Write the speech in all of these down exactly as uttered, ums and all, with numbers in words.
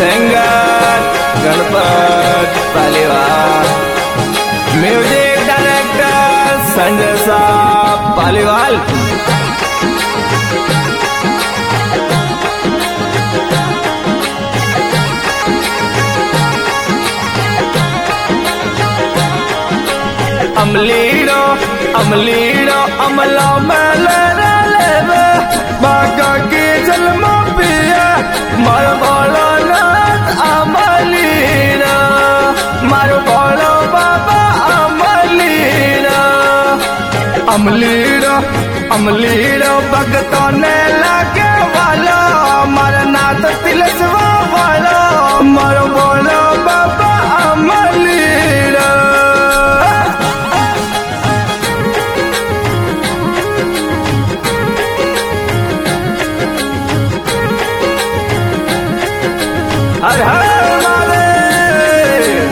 Singer Ganpat Paliwal, music director Sanjay साहब पालीवाल। अमलीड़ो अमलीड़ो अमला में ले बाका की जन्म पिया मार बोलो नाथ अमलीड़ा मार बोलो बाबा अमलीड़ा। अमलीड़ो अमलीड़ो भगतों ने लागे वाला मार नाथ तिलस्वा वाला मार बोलो बाबा अमलीड़ा। हर हर महादेव।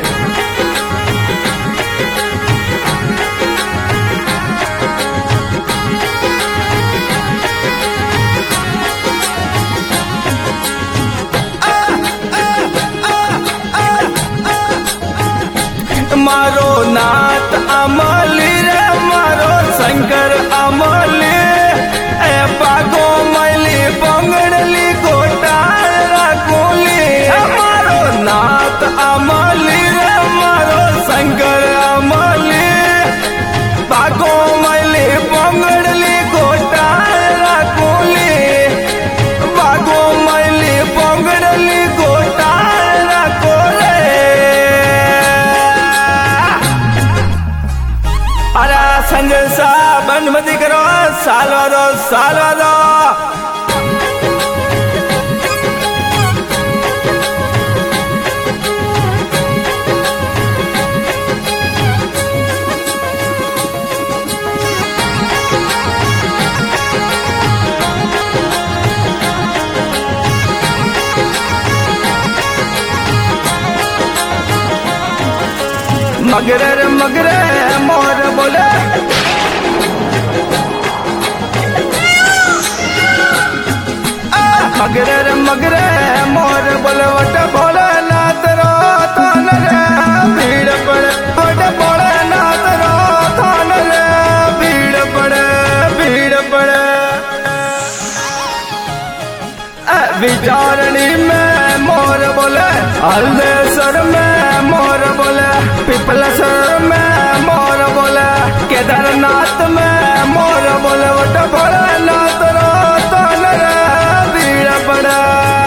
मारो नाथ अमली रे मारो शंकर अमली ए पागो मैली बंगड़ली गोटारा कोली। मारो नाथ अमली रे मारो शंकर अमली पागो मैली बंगड़ली गोटारा कोली पागो मैली बंगड़ली गोटारा कोले। अरे संजय साहब अनुमति करो सालो दो सालो दो। मगरे मगरे मोर बोले मगरे मगरे मोर बोले वट बोले नाथ रो थान रे भीड़ पड़े वट बोले नाथ रो थान रे भीड़ पड़े भीड़ पड़े। विचारणी में मोर बोले हल्देसर में मोर बोले पिपलसर में मोर बोले केदारनाथ में मोर बोले वट बोले नाथ रो थान रे भीड़ पड़े।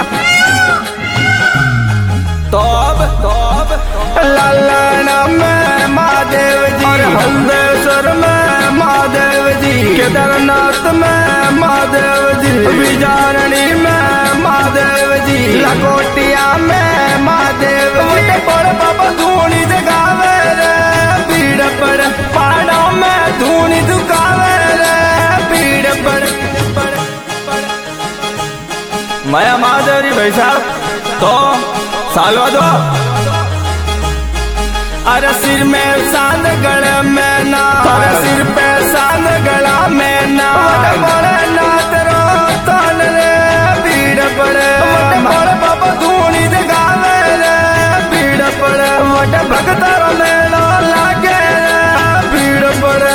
तोब तोब लालना में महादेव जी और हल्देसर में महादेव जी केदारनाथ में महादेव जी विचारणी में महादेव जी लकोटिया में महादेव जी बड़ बाबा धूनी जगावे रे भीड़ पड़ पहाड़ों में धूनी दुकावे रे भीड़ पड़। माया महादेव जी भाई साहब तो सालवा दो। अरे सिर में सांद गले में ना अरे सिर पे सांद गला में ना बड़े नाथ रो थान रे भीड़ पड़े बड़े बाबा धूनी जगावे रे भीड़ पड़े बड़े भगतर मेला लागे रे भीड़ पड़े।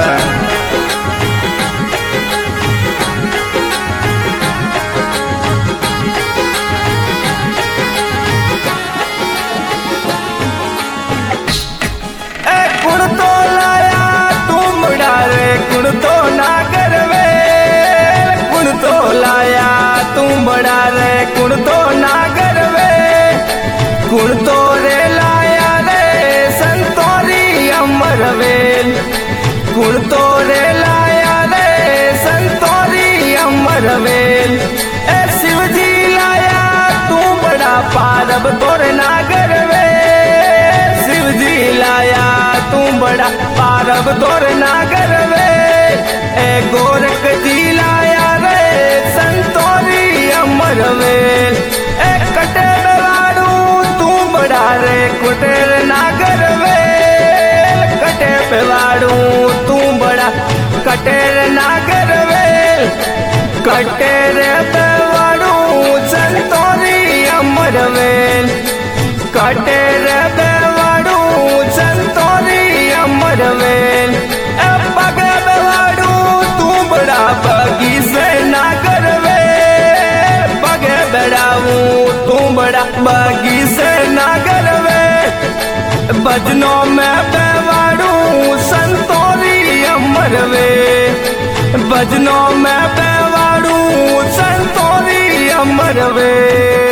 कुण तो लाया तुम डारे कुण तो ना करवे कुण तो लाया तुम बड़ा रे कुण तो ना करवे कुण तो रे लाया रे संतोरी अमरवेल कुण तो रे लाया रे संतोरी अमरवेल। ए शिव जी लाया तू बड़ा पारब तोरे ना करवे शिव जी लाया तू बड़ा पारब तोर ना करवे। ए गोरख जी लाया रे संतोरी अमरवेल ए कटे बेवाड़ू तू बड़ा रे कुटेर ना करवे कटे बेवाड़ू तू बड़ा कटेर ना करवे कटेर बेवाड़ू संतोरी अमर कटे रे बेवाड़ू संतोरी अमरवेल ए पगे बेवाड़ू तू बड़ा बगीचे ना करवे पगे बेड़ाऊ तू बड़ा बगीचे ना करवे भजनों में बेवाड़ू संतोरी अमरवे भजनों में बेवाड़ू संतोरी अमरवे।